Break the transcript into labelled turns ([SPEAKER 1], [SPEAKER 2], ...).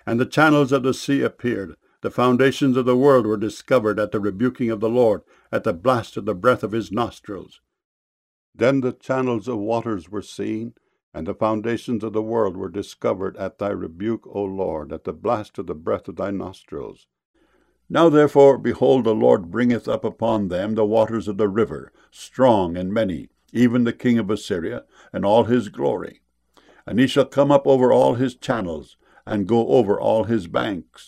[SPEAKER 1] And the channels of the sea appeared. The foundations of the world were discovered at the rebuking of the Lord, at the blast of the breath of his nostrils. Then the channels of waters were seen, and the foundations of the world were discovered at thy rebuke, O Lord, at the blast of the breath of thy nostrils. Now therefore, behold, the Lord bringeth up upon them the waters of the river, strong and many, even the king of Assyria, and all his glory. And he shall come up over all his channels, and go over all his banks.